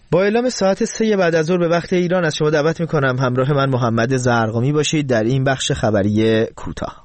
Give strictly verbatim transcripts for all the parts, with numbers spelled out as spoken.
با اعلام ساعت سه بعد از ظهر به وقت ایران از شما دعوت میکنم همراه من محمد زرقامی باشید در این بخش خبری کوتاه.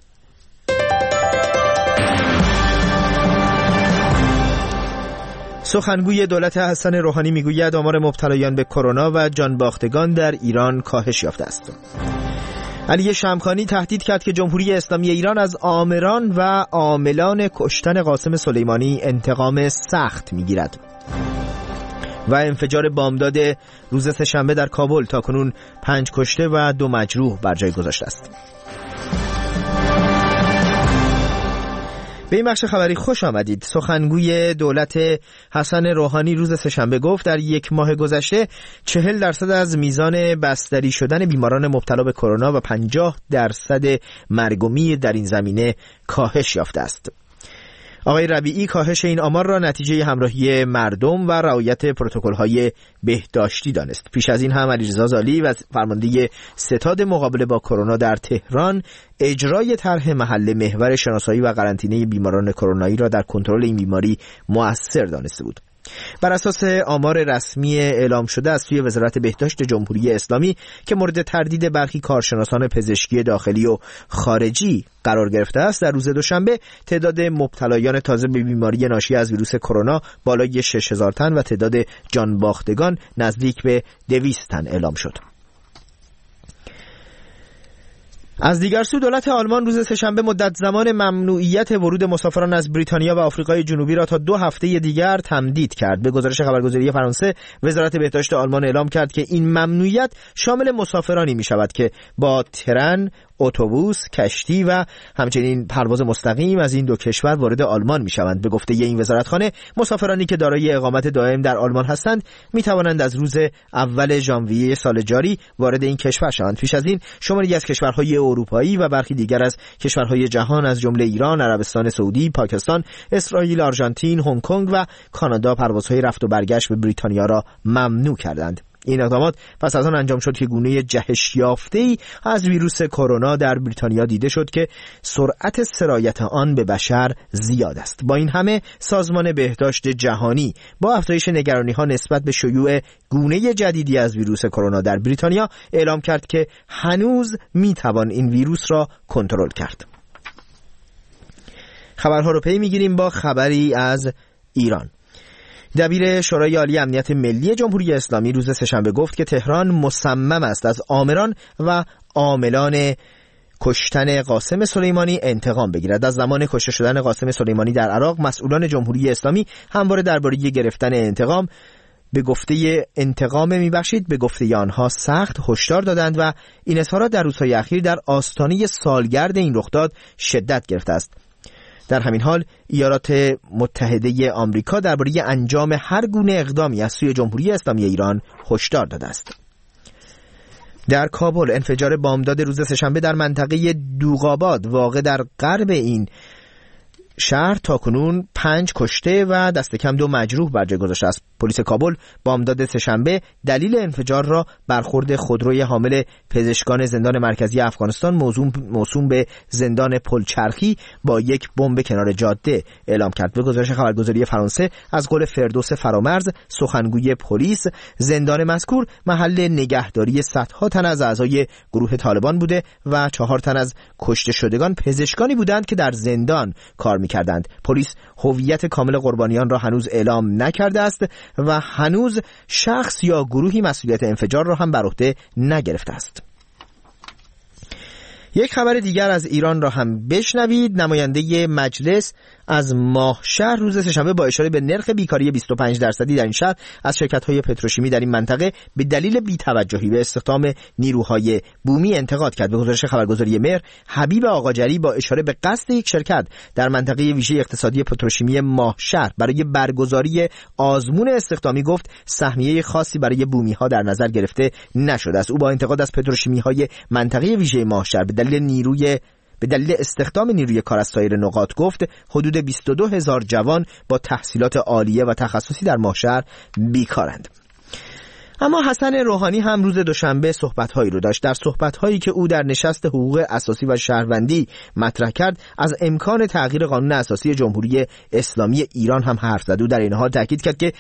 سخنگوی دولت حسن روحانی میگوید آمار مبتلایان به کرونا و جانباختگان در ایران کاهش یافته است. علی شمخانی تهدید کرد که جمهوری اسلامی ایران از آمران و عاملان کشتن قاسم سلیمانی انتقام سخت میگیرد. و انفجار بامداد روز سه‌شنبه در کابل تاکنون پنج کشته و دو مجروح بر جای گذاشته است. به این بخش خبری خوش آمدید. سخنگوی دولت حسن روحانی روز سه‌شنبه گفت در یک ماه گذشته چهل درصد از میزان بستری شدن بیماران مبتلا به کرونا و پنجاه درصد مرگ و میر در این زمینه کاهش یافته است. آقای ربیعی کاهش این آمار را نتیجه همراهی مردم و رعایت پروتکل‌های بهداشتی دانست. پیش از این هم علیرضا زالی و فرمانده ستاد مقابله با کرونا در تهران اجرای طرح محل محور شناسایی و قرنطینه بیماران کرونایی را در کنترل این بیماری مؤثر دانسته بود. بر اساس آمار رسمی اعلام شده از سوی وزارت بهداشت جمهوری اسلامی که مورد تردید برخی کارشناسان پزشکی داخلی و خارجی قرار گرفته است، در روز دوشنبه تعداد مبتلایان تازه به بیماری ناشی از ویروس کرونا بالای شش هزار تن و تعداد جانباختگان نزدیک به دویست تن اعلام شد. از دیگر سو دولت آلمان روز سه‌شنبه مدت زمان ممنوعیت ورود مسافران از بریتانیا و آفریقای جنوبی را تا دو هفته دیگر تمدید کرد. به گزارش خبرگزاری فرانسه، وزارت بهداشت آلمان اعلام کرد که این ممنوعیت شامل مسافرانی می شود که با ترن، اتوبوس، کشتی و همچنین پرواز مستقیم از این دو کشور وارد آلمان می‌شوند. به گفته این وزارتخانه، مسافرانی که دارای اقامت دائم در آلمان هستند می‌توانند از روز اول ژانویه سال جاری وارد این کشور شوند. پیش از این شماری از کشورهای اروپایی و برخی دیگر از کشورهای جهان از جمله ایران، عربستان سعودی، پاکستان، اسرائیل، آرژانتین، هنگ کنگ و کانادا پروازهای رفت و برگشت به بریتانیا را ممنوع کردند. این اقدامات پس از آن انجام شد که گونه جهش یافته‌ای از ویروس کرونا در بریتانیا دیده شد که سرعت سرایت آن به بشر زیاد است. با این همه سازمان بهداشت جهانی با افزایش نگرانی‌ها نسبت به شیوع گونه جدیدی از ویروس کرونا در بریتانیا اعلام کرد که هنوز میتوان این ویروس را کنترل کرد. خبرها رو پی میگیریم با خبری از ایران. دبیر شورای عالی امنیت ملی جمهوری اسلامی روز سه‌شنبه گفت که تهران مصمم است از آمران و عاملان کشتن قاسم سلیمانی انتقام بگیرد. از زمان کشته شدن قاسم سلیمانی در عراق، مسئولان جمهوری اسلامی همواره درباره گرفتن انتقام به گفته انتقام میبخشید به گفته آنها سخت هشدار دادند و این اظهارات در روزهای اخیر در آستانه سالگرد این رخداد شدت گرفته است. در همین حال ایالات متحده آمریکا درباره انجام هر گونه اقدامی از سوی جمهوری اسلامی ایران هشدار داده است. در کابل انفجار بامداد روز سه‌شنبه در منطقه دوغاباد واقع در غرب این شهر تاکنون پنج کشته و دست کم دو مجروح بر جای گذاشته است. پلیس کابل بامداد سه‌شنبه دلیل انفجار را برخورد خودروی حامل پزشکان زندان مرکزی افغانستان موسوم به زندان پلچرخی با یک بمب کنار جاده اعلام کرد. به گزارش خبرگزاری فرانسه، از قول فردوس فرامرز، سخنگوی پلیس، زندان مذکور محل نگهداری صدها تن از اعضای گروه طالبان بوده و چهار تن از کشته شدگان پزشکانی بودند که در زندان کار می‌کردند. پلیس هویت کامل قربانیان را هنوز اعلام نکرده است و هنوز شخص یا گروهی مسئولیت انفجار را هم بر عهده نگرفته است. یک خبر دیگر از ایران را هم بشنوید. نماینده مجلس از ماهشهر روز سه‌شنبه با اشاره به نرخ بیکاری بیست و پنج درصدی در این شهر از شرکت‌های پتروشیمی در این منطقه به دلیل بی‌توجهی به استخدام نیروهای بومی انتقاد کرد. به گزارش خبرگزاری مهر، حبیب آقاجری با اشاره به قصد یک شرکت در منطقه ویژه اقتصادی پتروشیمی ماهشهر برای برگزاری آزمون استخدامی گفت سهمیه خاصی برای بومی‌ها در نظر گرفته نشده است. او با انتقاد از پتروشیمی‌های منطقه ویژه ماهشهر به دلیل نیروی به دلیل استخدام نیروی کار از سایر نقاط گفت حدود بیست و دو هزار جوان با تحصیلات عالیه و تخصصی در ماهشهر بیکارند. اما حسن روحانی هم روز دوشنبه صحبت‌هایی رو داشت. در صحبت‌هایی که او در نشست حقوق اساسی و شهروندی مطرح کرد، از امکان تغییر قانون اساسی جمهوری اسلامی ایران هم حرف زد. او در این حال تاکید کرد که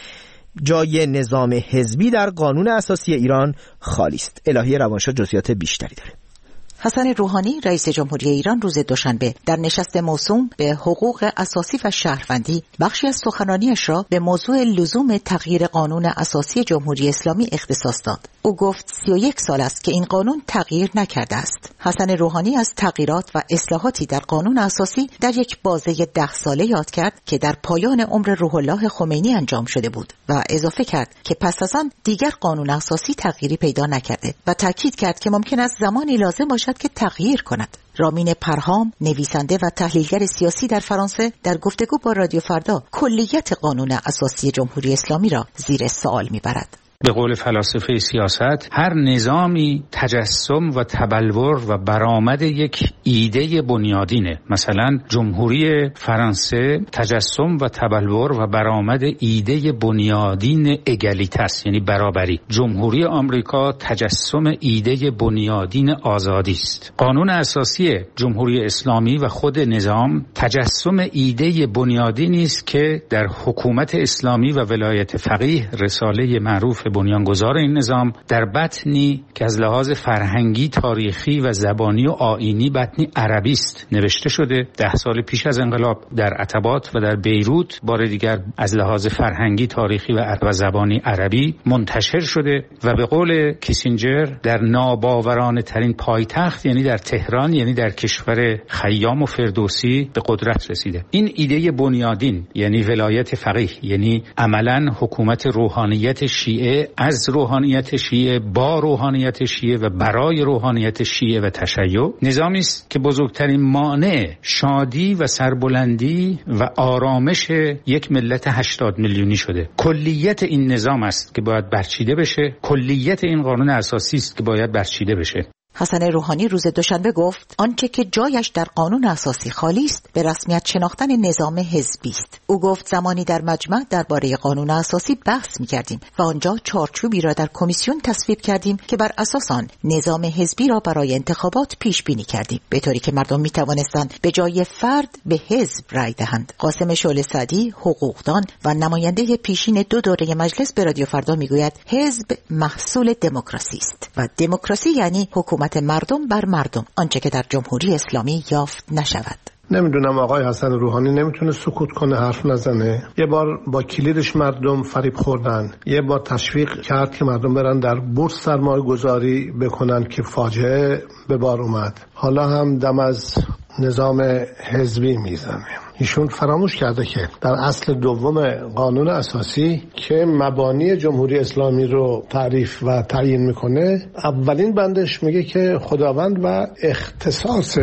جای نظام حزبی در قانون اساسی ایران خالی است. الهی روانشاد جزئیات بیشتری داره. حسن روحانی رئیس جمهوری ایران روز دوشنبه در نشست موسوم به حقوق اساسی و شهروندی بخشی از سخنرانیش را به موضوع لزوم تغییر قانون اساسی جمهوری اسلامی اختصاص داد. او گفت سی و یک سال است که این قانون تغییر نکرده است. حسن روحانی از تغییرات و اصلاحاتی در قانون اساسی در یک بازه ده ساله یاد کرد که در پایان عمر روح الله خمینی انجام شده بود و اضافه کرد که پس از آن دیگر قانون اساسی تغییری پیدا نکرده و تاکید کرد که ممکن است زمانی لازم باشد که تغییر کند. رامین پرهام، نویسنده و تحلیلگر سیاسی در فرانسه، در گفتگو با رادیو فردا کلیت قانون اساسی جمهوری اسلامی را زیر سوال می‌برد. به قول فلاسفه سیاست، هر نظامی تجسم و تبلور و برآمد یک ایده بنیادینه. مثلا جمهوری فرانسه تجسم و تبلور و برآمد ایده بنیادین اگالیته است، یعنی برابری. جمهوری آمریکا تجسم ایده بنیادین آزادی است. قانون اساسی جمهوری اسلامی و خود نظام تجسم ایده بنیادینی است که در حکومت اسلامی و ولایت فقیه، رساله معروف بنیانگذار این نظام، در بطنی که از لحاظ فرهنگی، تاریخی و زبانی و آیینی بطنی عربی است نوشته شده. ده سال پیش از انقلاب در عتبات و در بیروت بار دیگر از لحاظ فرهنگی، تاریخی و زبانی عربی منتشر شده و به قول کیسینجر در ناباورانه ترین پایتخت، یعنی در تهران، یعنی در کشور خیام و فردوسی به قدرت رسیده. این ایده بنیادین یعنی ولایت فقیه، یعنی عملاً حکومت روحانیت شیعه از روحانیت شیعه با روحانیت شیعه و برای روحانیت شیعه و تشیع، نظامی است که بزرگترین مانع شادی و سربلندی و آرامش یک ملت هشتاد میلیونی شده. کلیت این نظام است که باید برچیده بشه، کلیت این قانون اساسی است که باید برچیده بشه. حسن روحانی روز دوشنبه گفت آنچه که جایش در قانون اساسی خالی است به رسمیت شناختن نظام حزبی است. او گفت زمانی در مجمع درباره قانون اساسی بحث می‌کردیم و آنجا چارچوبی را در کمیسیون تصویب کردیم که بر اساس آن نظام حزبی را برای انتخابات پیش بینی کردیم، به طوری که مردم می‌توانستند به جای فرد به حزب رأی دهند. قاسم شعله سعدی، حقوقدان و نماینده پیشین دو دوره مجلس به رادیو فردا میگوید حزب محصول دموکراسی است و دموکراسی یعنی حکومت مردم بر مردم، آنچه که در جمهوری اسلامی یافت نشود. نمیدونم آقای حسن روحانی نمیتونه سکوت کنه، حرف نزنه. یه بار با کلیدش مردم فریب خوردن، یه بار تشویق کرد که مردم برن در بورس سرمایه گذاری بکنن که فاجعه به بار اومد. حالا هم دم از نظام حزبی میزنه. ایشون فراموش کرده که در اصل دوم قانون اساسی که مبانی جمهوری اسلامی رو تعریف و تعیین میکنه، اولین بندش میگه که خداوند و اختصاص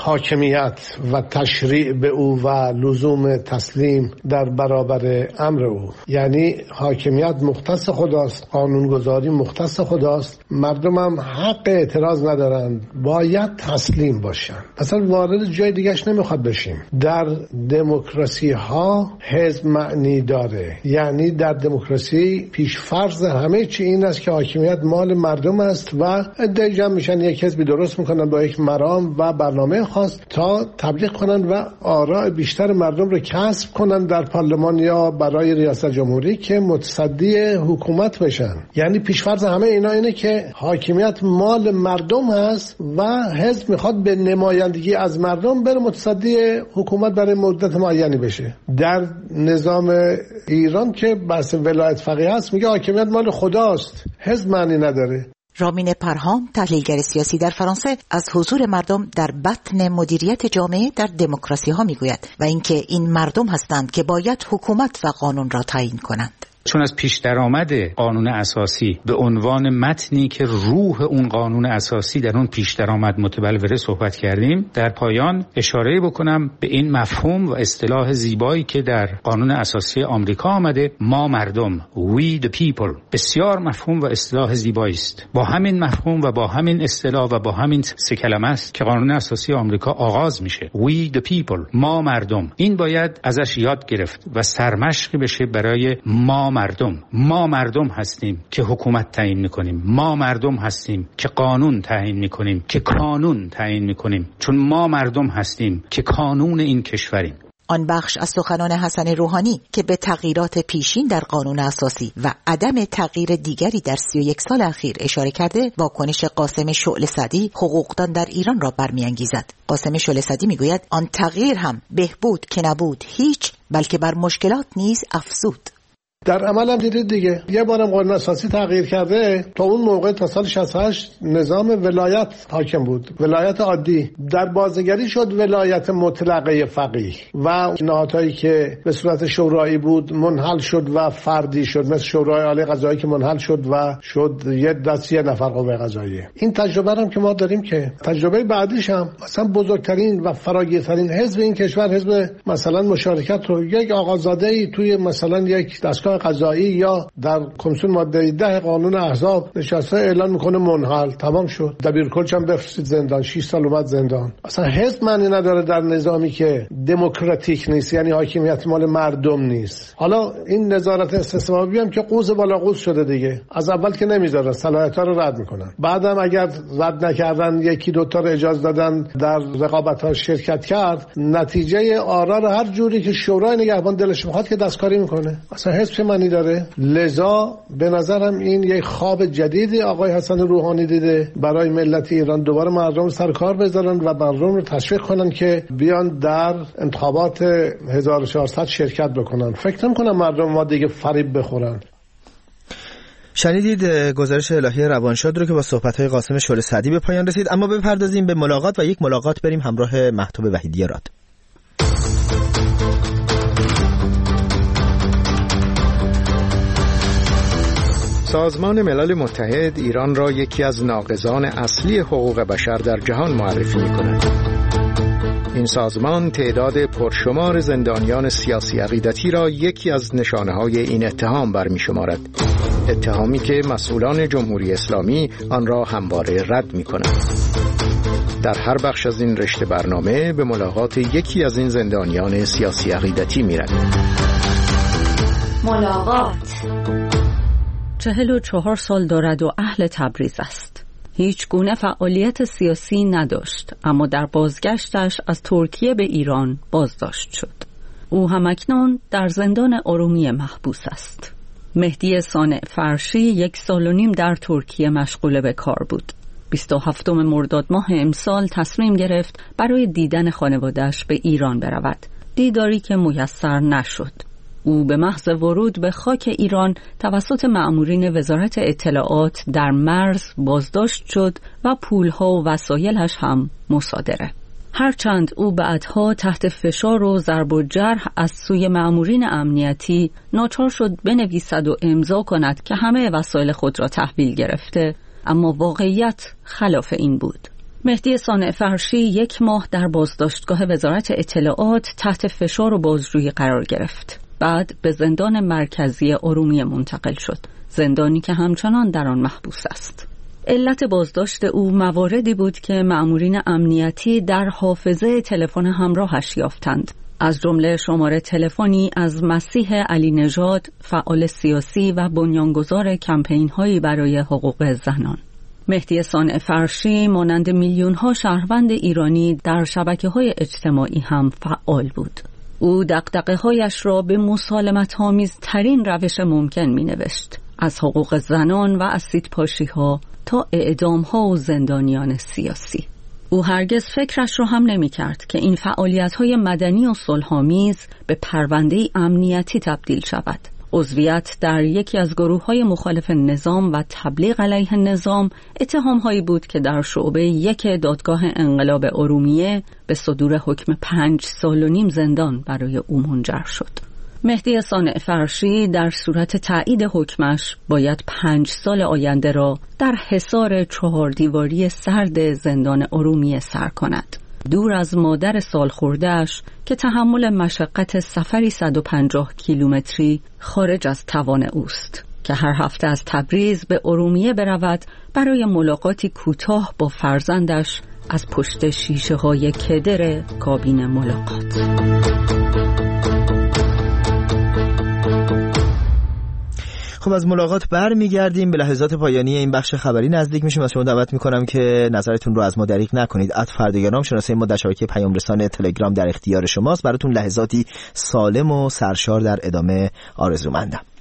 حاکمیت و تشریع به او و لزوم تسلیم در برابر امر او، یعنی حاکمیت مختص خداست، قانونگذاری مختص خداست، مردم هم حق اعتراض ندارن، باید تسلیم باشن. اصلا وارد جای دیگهش نمیخواد بشیم. در دموکراسی ها حزب معنی داره، یعنی در دموکراسی پیشفرض همه چی این است که حاکمیت مال مردم است و عده‌ای جمع میشن یک حزبی درست میکنن با یک مرام و برنامه خاص تا تبلیغ کنن و آراء بیشتر مردم رو کسب کنن در پارلمان یا برای ریاست جمهوری که متصدی حکومت بشن. یعنی پیشفرض همه اینا اینه که حاکمیت مال مردم هست و حزب میخواد به نمایندگی از مردم بره متصدی حکومت برای مدت معینی بشه. در نظام ایران که بحث ولایت فقیه هست میگه حاکمیت مال خداست، حزب معنی نداره. رامین پرهام، تحلیلگر سیاسی در فرانسه، از حضور مردم در بطن مدیریت جامعه در دموکراسی ها میگوید و اینکه این مردم هستند که باید حکومت و قانون را تعیین کنند. چون از پیش درآمد قانون اساسی به عنوان متنی که روح اون قانون اساسی در اون پیش درآمد متبلوره صحبت کردیم، در پایان اشاره بکنم به این مفهوم و اصطلاح زیبایی که در قانون اساسی آمریکا آمده، ما مردم، we the people. بسیار مفهوم و اصطلاح زیبایی است. با همین مفهوم و با همین اصطلاح و با همین سه کلمه است که قانون اساسی آمریکا آغاز میشه. we the people، ما مردم. این باید ازش یاد گرفت و سرمشق بشه برای ما مردم. ما مردم هستیم که حکومت تعیین میکنیم، ما مردم هستیم که قانون تعیین میکنیم، که کانون تعیین میکنیم، چون ما مردم هستیم که کانون این کشوریم. آن بخش از سخنان حسن روحانی که به تغییرات پیشین در قانون اساسی و عدم تغییر دیگری در سی و یک سال اخیر اشاره کرده، واکنش قاسم شعله سعدی حقوقدان در ایران را برمی‌انگیزد. قاسم شعله سعدی میگوید آن تغییر هم بهبود که نبود هیچ، بلکه بر مشکلات نیز افزود. در عمل هم دیدید دیگه، یه بارم قانون اساسی تغییر کرده. تا اون موقع تا سال شصت و هشت نظام ولایت حاکم بود، ولایت عادی. در بازنگری شد ولایت مطلقه فقیه و نهادهایی که به صورت شورایی بود منحل شد و فردی شد، مثل شورای عالی قضایی که منحل شد و شد یه دست یه نفر قوه قضاییه. این تجربه هم که ما داریم که تجربه بعدیش هم مثلا بزرگترین و فراگیرترین حزب این کشور، حزب مثلا مشارکت رو یک آقازاده‌ای توی مثلا یک دستگاه قضایی یا در کمیسیون ماده ده قانون احزاب نشسته اعلان میکنه منحل، تمام شد. دبیرکلش هم بفرستید زندان، شش سال اومد زندان. اصلا حزب معنی نداره در نظامی که دموکراتیک نیست، یعنی حاکمیت مال مردم نیست. حالا این نظارت استثماری هم که قوز بالا قوز شده دیگه، از اول که نمیذارن، صلاحیت‌ها رو رد میکنن. بعدم اگر رد نکردن یکی دو تا رو اجازه دادن در رقابت‌ها شرکت کرد، نتیجه آرا رو هر جوری که شورای نگهبان دلش میخواد که دستکاری میکنه. اصلا حزب چه معنی داره؟ لذا به نظرم این یک خواب جدیدی آقای حسن روحانی دیده برای ملت ایران، دوباره مردم سر کار بذارن و مردم رو تشویق کنن که بیان در انتخابات هزار و چهارصد شرکت بکنن. فکر نمی‌کنم مردم ما دیگه فریب بخورن. شنیدید گزارش الهی روانشاد رو که با صحبت‌های قاسم شعله سعدی به پایان رسید. اما بپردازیم به ملاقات و یک ملاقات بریم همراه مهتاب وحیدی راد. سازمان ملل متحد ایران را یکی از ناقضان اصلی حقوق بشر در جهان معرفی می‌کند. این سازمان تعداد پرشمار زندانیان سیاسی عقیدتی را یکی از نشانه‌های این اتهام برمی‌شمارد. اتهامی که مسئولان جمهوری اسلامی آن را همواره رد می‌کنند. در هر بخش از این رشته برنامه به ملاقات یکی از این زندانیان سیاسی عقیدتی می‌رویم. ملاقات چهل و چهار سال دارد و اهل تبریز است. هیچ گونه فعالیت سیاسی نداشت، اما در بازگشتش از ترکیه به ایران بازداشت شد. او همکنون در زندان ارومیه محبوس است. مهدی صانع فرشی یک سال و نیم در ترکیه مشغول به کار بود. بیست و هفتم مرداد ماه امسال تصمیم گرفت برای دیدن خانواده‌اش به ایران برود، دیداری که میسر نشد. او به محض ورود به خاک ایران توسط مأمورین وزارت اطلاعات در مرز بازداشت شد و پولها و وسایلش هم مصادره. هرچند او بعدها تحت فشار و ضرب و جرح از سوی مأمورین امنیتی ناچار شد بنویسد و امضا کند که همه وسایل خود را تحویل گرفته، اما واقعیت خلاف این بود. مهدی صانع فرشی یک ماه در بازداشتگاه وزارت اطلاعات تحت فشار و بازجویی قرار گرفت. بعد به زندان مرکزی ارومیه منتقل شد، زندانی که همچنان در آن محبوس است. علت بازداشت او مواردی بود که مأمورین امنیتی در حافظه تلفن همراهش یافتند، از جمله شماره تلفنی از مسیح علی نژاد، فعال سیاسی و بنیانگذار کمپین‌هایی برای حقوق زنان. مهدی صانع فرشی مانند میلیون‌ها شهروند ایرانی در شبکه‌های اجتماعی هم فعال بود. او دغدغه‌هایش را به مسالمت‌آمیز ترین روش ممکن می‌نوشت، از حقوق زنان و اسیدپاشی‌ها تا اعدام‌ها و زندانیان سیاسی. او هرگز فکرش را هم نمی‌کرد که این فعالیت‌های مدنی و صلح‌آمیز به پرونده‌ای امنیتی تبدیل شود. عضویت در یکی از گروه‌های مخالف نظام و تبلیغ علیه نظام اتهام‌هایی بود که در شعبه یک دادگاه انقلاب ارومیه به صدور حکم پنج سال و نیم زندان برای او منجر شد. مهدی صانع فرشی در صورت تایید حکمش باید پنج سال آینده را در حصار چهار دیواری سرد زندان ارومیه سر کند، دور از مادر سالخورده‌اش که تحمل مشقت سفری صد و پنجاه کیلومتری خارج از توان اوست، که هر هفته از تبریز به ارومیه برود برای ملاقاتی کوتاه با فرزندش از پشت شیشه های کدر کابین ملاقات. خب از ملاقات برمیگردیم، به لحظات پایانی این بخش خبری نزدیک میشیم. از شما دعوت میکنم که نظرتون رو از ما دریغ نکنید. ات فردگرام شناسه ما در شبکه پیام رسان تلگرام در اختیار شماست. براتون لحظاتی سالم و سرشار در ادامه آرزومندم.